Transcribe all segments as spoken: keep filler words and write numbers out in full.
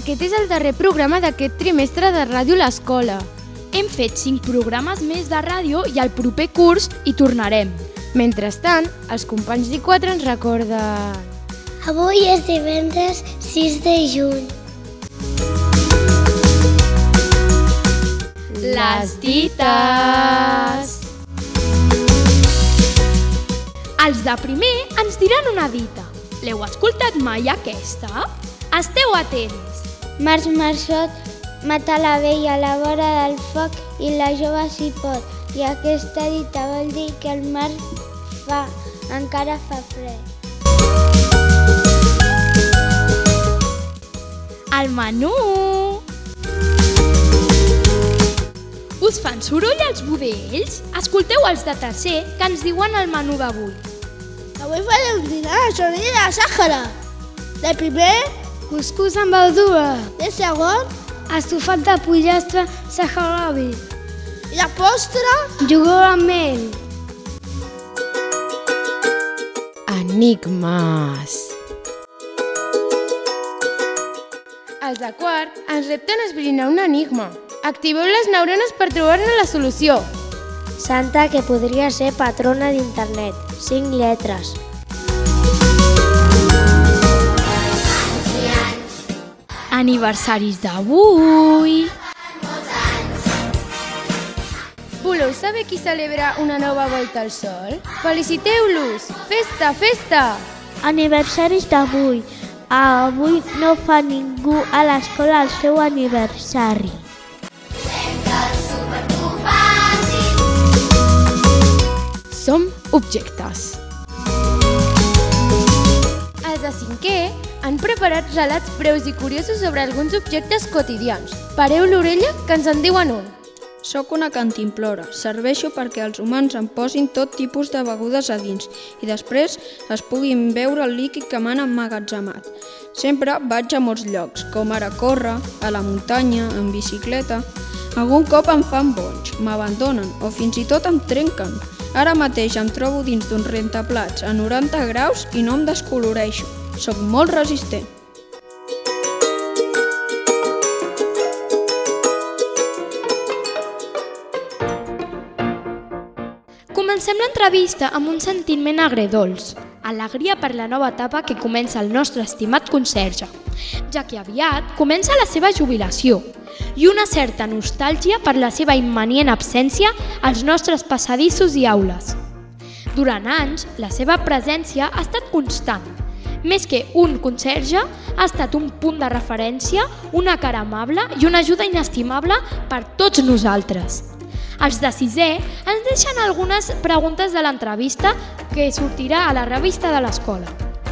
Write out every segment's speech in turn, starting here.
Aquest és el darrer programa d'aquest trimestre de Ràdio l'Escola. Hem fet cinc programes més de ràdio i al proper curs hi tornarem. Mentrestant, els companys d'I quatre ens recorden... Avui és divendres sis de juny. Les dites! Els de primer ens diran una dita. L'heu escoltat mai, aquesta? Esteu atents! Març marçot mata la vella a la vora del foc i la jove s'hi pot. I aquesta dita vol dir que el mar fa, encara fa fred. El menú! Us fan soroll els budells? Escolteu els de tercer que ens diuen el menú d'avui. Avui farem un dinar de sorella de Sàhara. De primer, cuscús amb verdura. de segon, Estofat de pollastre saharaui. i de postre, Iogurt amb mel. Enigmes. Els de quart ens repten a esbrinar un enigma. Activeu les neurones per trobar-ne la solució. Santa, que podria ser patrona d'internet. Cinc lletres. Aniversaris d'avui! Voleu saber qui celebra una nova volta al sol? Feliciteu-los! Festa, festa! Aniversaris d'avui. Avui no fa ningú a l'escola el seu aniversari. Som objectes. Els de cinquè han preparat relats breus i curiosos sobre alguns objectes quotidians. Pareu l'orella que ens en diuen un. Soc una cantimplora. Serveixo perquè els humans em posin tot tipus de begudes a dins i després es puguin beure el líquid que m'han emmagatzemat. Sempre vaig a molts llocs, com ara córrer, a la muntanya, en bicicleta. Algun cop em fan boig, m'abandonen o fins i tot em trenquen. Ara mateix em trobo dins d'un rentaplats a noranta graus i no em descoloreixo. Soc molt resistent. Comencem l'entrevista amb un sentiment agredolç. Alegria per la nova etapa que comença el nostre estimat conserge, ja que aviat comença la seva jubilació, i una certa nostàlgia per la seva immanent absència als nostres passadissos i aules. Durant anys, la seva presència ha estat constant. Més que un conserge, ha estat un punt de referència, una cara amable i una ajuda inestimable per tots nosaltres. Els de sisè ens deixen algunes preguntes de l'entrevista que sortirà a la revista de l'escola.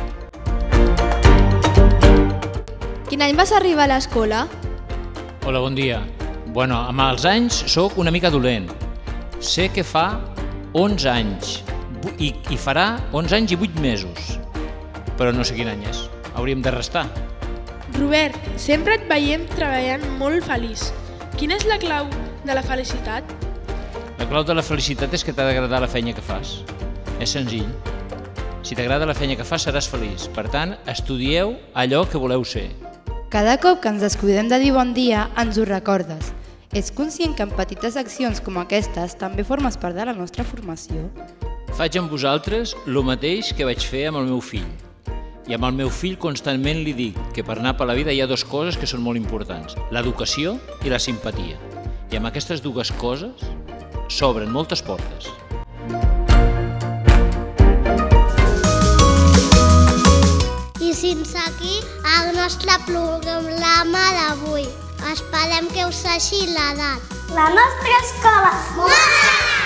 Quin any vas arribar a l'escola? Hola, bon dia. Bueno, amb els anys sóc una mica dolent. Sé que fa onze anys i, i farà onze anys i vuit mesos, però no sé quin any és. Hauríem de restar. Robert, sempre et veiem treballant molt feliç. Quina és la clau de la felicitat? La clau de la felicitat és que t'ha d'agradar la feina que fas. És senzill. Si t'agrada la feina que fas, seràs feliç. Per tant, estudieu allò que voleu ser. Cada cop que ens descuidem de dir bon dia, ens ho recordes. Ets conscient que en petites accions com aquestes també formes part de la nostra formació? Faig amb vosaltres el mateix que vaig fer amb el meu fill. I amb el meu fill constantment li dic que per anar per la vida hi ha dues coses que són molt importants, l'educació i la simpatia. I amb aquestes dues coses s'obren moltes portes. I fins aquí el nostre programa d'avui. Esperem que us hagi agradat. La nostra escola! Molt!